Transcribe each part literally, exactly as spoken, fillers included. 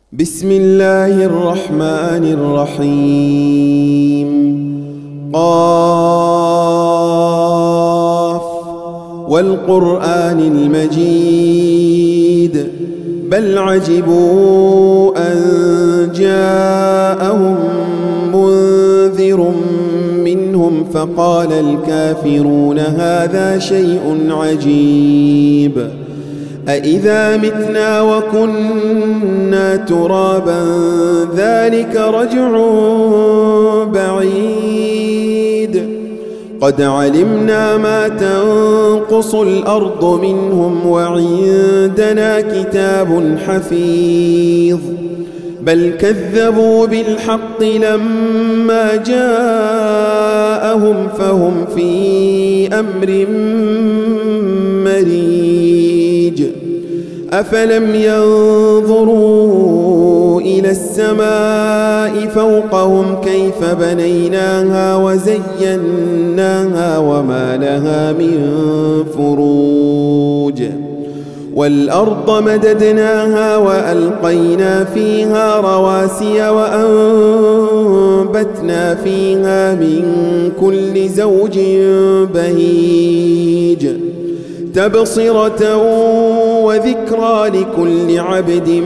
بسم الله الرحمن الرحيم. قاف والقرآن المجيد بل عجبوا أن جاءهم منذر منهم فقال الكافرون هذا شيء عجيب أإذا متنا وكنا ترابا ذلك رجع بعيد قد علمنا ما تنقص الأرض منهم وعندنا كتاب حفيظ بل كذبوا بالحق لما جاءهم فهم في أمر مريج أفلم ينظروا إلى السماء فوقهم كيف بنيناها وزيناها وما لها من فروج والأرض مددناها وألقينا فيها رواسي وأنبتنا فيها من كل زوج بهيج تبصرة وذكرى لكل عبد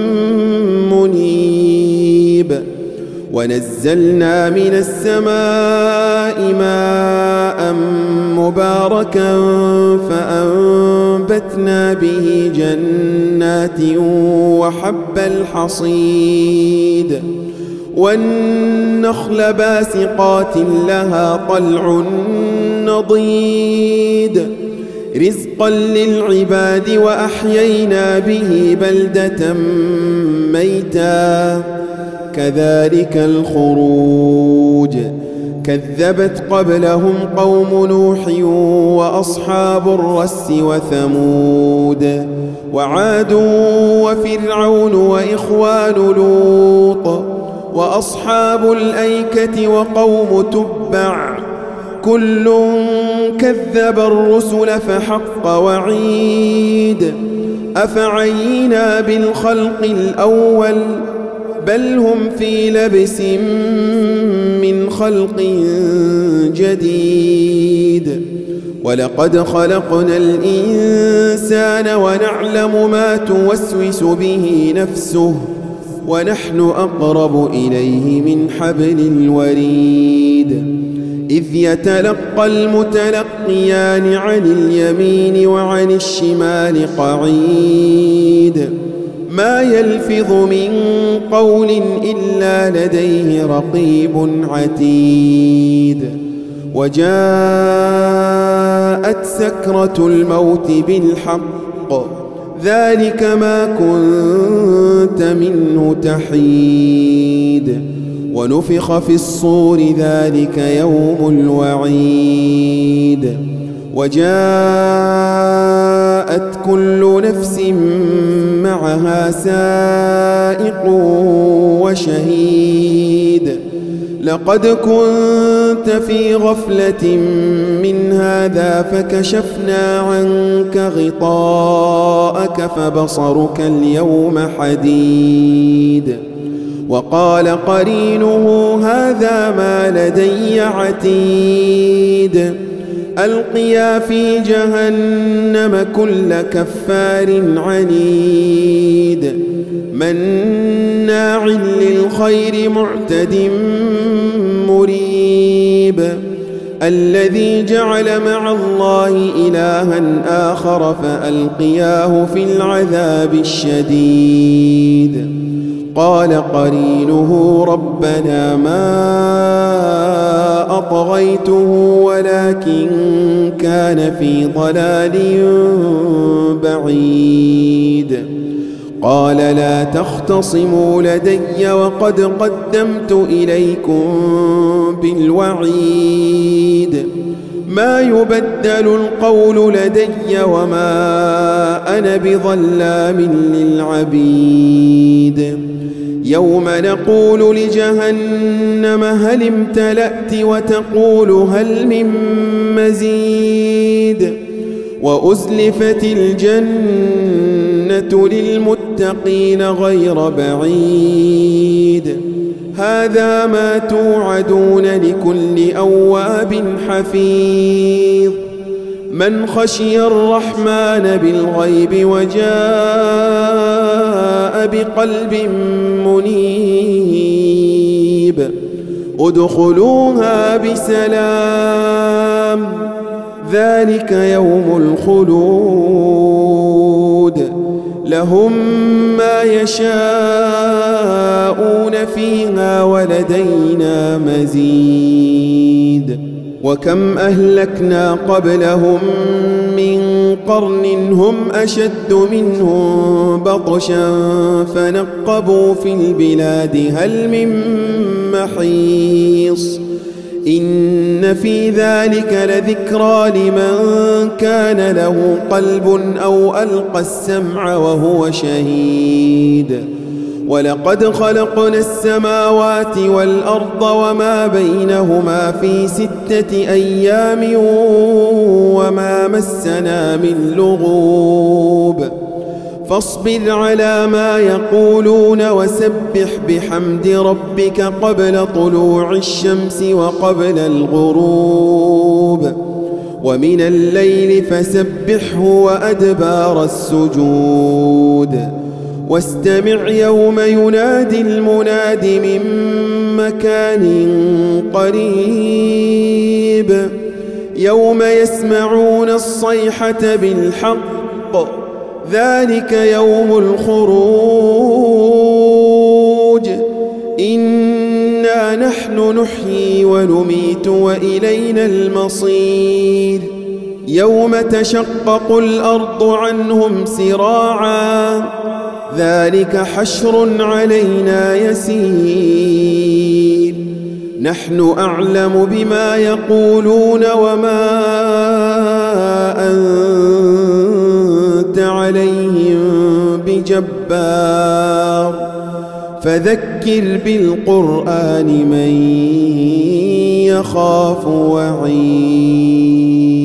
منيب ونزلنا من السماء ماء مباركا فأنبتنا به جنات وحب الحصيد والنخل باسقات لها طلع نضيد رزقا للعباد وأحيينا به بلدة ميتا كذلك الخروج كذبت قبلهم قوم نوح وأصحاب الرس وثمود وعاد وفرعون وإخوان لوط وأصحاب الأيكة وقوم تبع كل كذب الرسل فحق وعيد أفعينا بالخلق الأول بل هم في لبس من خلق جديد ولقد خلقنا الإنسان ونعلم ما توسوس به نفسه ونحن أقرب إليه من حبل الوريد إذ يتلقى المتلقيان عن اليمين وعن الشمال قعيد ما يلفظ من قول إلا لديه رقيب عتيد وجاءت سكرة الموت بالحق ذلك ما كنت منه تحيد ونفخ في الصور ذلك يوم الوعيد وجاءت كل نفس معها سائق وشهيد لقد كنت في غفلة من هذا فكشفنا عنك غطاءك فبصرك اليوم حديد وقال قرينه هذا ما لدي عتيد ألقيا في جهنم كل كفار عنيد مناع للخير معتد مريب الذي جعل مع الله إلها آخر فألقياه في العذاب الشديد قال قرينه ربنا ما أطغيته ولكن كان في ضلال بعيد قال لا تختصموا لدي وقد قدمت إليكم بالوعيد ما يبدل القول لدي وما أنا بظلام للعبيد يوم نقول لجهنم هل امتلأت وتقول هل من مزيد وأزلفت الجنة والجنة للمتقين غير بعيد هذا ما توعدون لكل أواب حفيظ من خشي الرحمن بالغيب وجاء بقلب منيب ادخلوها بسلام ذلك يوم الخلود لهم ما يشاءون فيها ولدينا مزيد وكم أهلكنا قبلهم من قرن هم أشد منهم بطشا فنقبوا في البلاد هل من محيص إن في ذلك لذكرى لمن كان له قلب أو ألقى السمع وهو شهيد ولقد خلقنا السماوات والأرض وما بينهما في ستة أيام وما مسنا من لغوب فاصبر على ما يقولون وسبح بحمد ربك قبل طلوع الشمس وقبل الغروب ومن الليل فسبحه وأدبار السجود واستمع يوم ينادي المناد من مكان قريب يوم يسمعون الصيحة بالحق ذلك يوم الخروج إنا نحن نحيي ونميت وإلينا المصير يوم تشقق الأرض عنهم سراعا ذلك حشر علينا يسير نحن أعلم بما يقولون وما أنت عليهم بجبار فذكر بالقرآن من يخاف وعيد